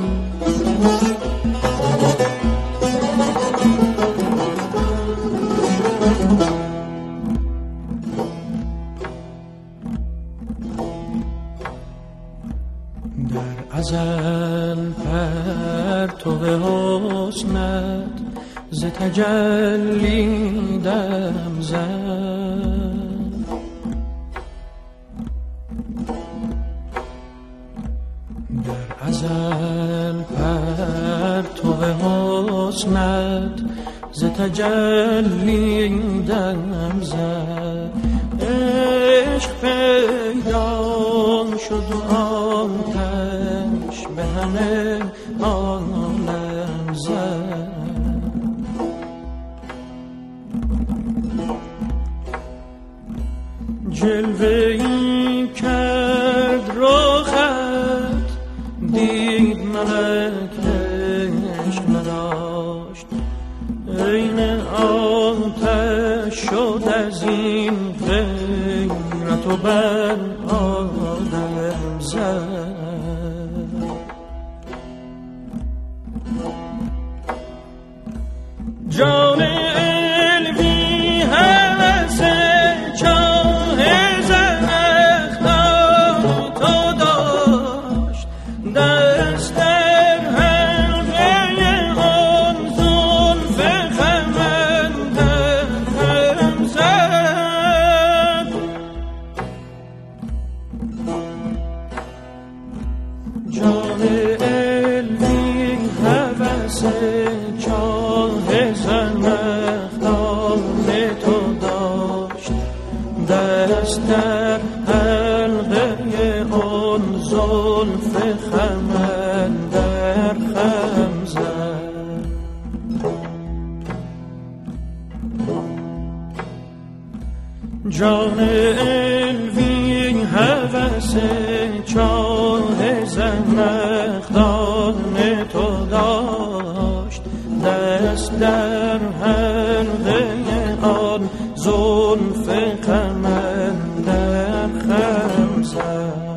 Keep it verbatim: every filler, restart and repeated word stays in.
ازل پرتو حسنت ز تجلی دم زد، در ازل پرتو حسنت ز تجلی دم زد. عشق پیدا شد و آتش به همه عالم زد. جلوه‌ای کرد رخت، دید ملک عشق نداشت، عین آتش شد از این غیرت و بر آدم زد. جان علوی هوس چاه زنخدان تو داشت، دست در حلقه آن زلف خمندر خم زد. جان علوی هوس چاه زنخدان تو داشت، دست در حلقه آن زلف خمندر خم زد. جان علوی هوس چاه زنخدان تو داشت، دست در حلقه آن زلف خمندر خم زد.